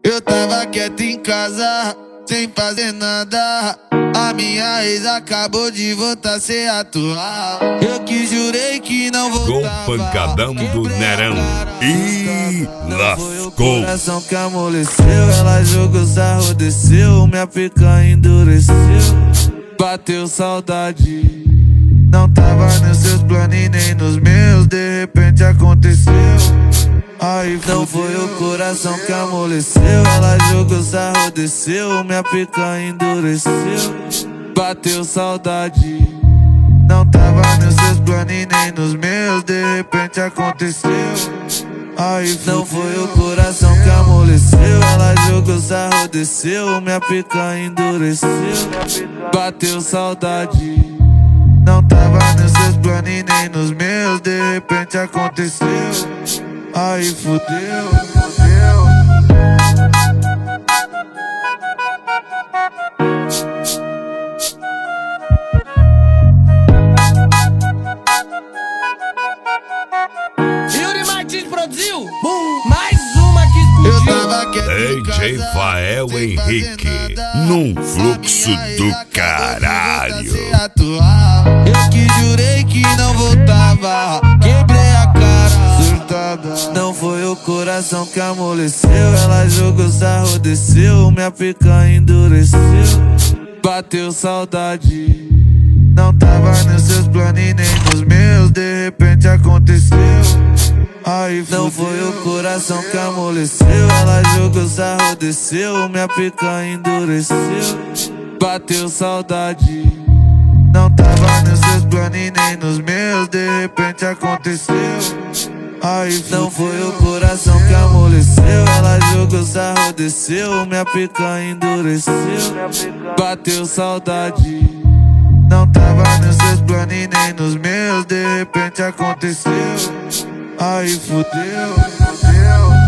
Eu tava quieto em casa, sem fazer nada. A minha ex acabou de voltar a ser atual. Eu que jurei que não voltava. Com pancadão do Nerão. E lascou. O coração que amoleceu, ela jogou sarro, desceu. Minha picanha endureceu. Bateu saudade. Não tava nos seus planos e nem nos meus. De repente aconteceu. Aí não foi o coração que amoleceu. Ela jogou sarro, desceu. Minha picanha endureceu. Bateu saudade. Não tava nos seus planos e nem nos meus. De repente aconteceu. Aí não foi o coração que amoleceu. Ela jogou sarro, desceu. Minha picanha endureceu. Bateu saudade. Não tava nos seus planos e nem nos meus. De repente aconteceu. Aí fudeu, fudeu. Yuri Martins produziu mais uma que explodiu. Eu tava quieto em DJ casa, Fael sem fazer Henrique, nada. num A fluxo minha ex do acabou de caralho. voltar a ser atual. Eu que jurei que não voltava. Quebrei a cara, surtada. Não foi o coração que amoleceu. Ela jogou sarro, desceu. Minha picanha endureceu. Bateu saudade. Não tava nos seus planos e nem nos meus. De repente aconteceu. Aí não foi o coração que amoleceu. Ela jogou sarro, desceu. Minha picanha endureceu. Bateu saudade. Não tava nos seus planos e nem nos meus. De repente aconteceu. Aí não foi o coração que amoleceu. Ela jogou sarro, desceu. Minha picanha endureceu. Bateu saudade. Não tava nos seus planos e nem nos meus. De repente aconteceu. Aí fudeu, fudeu.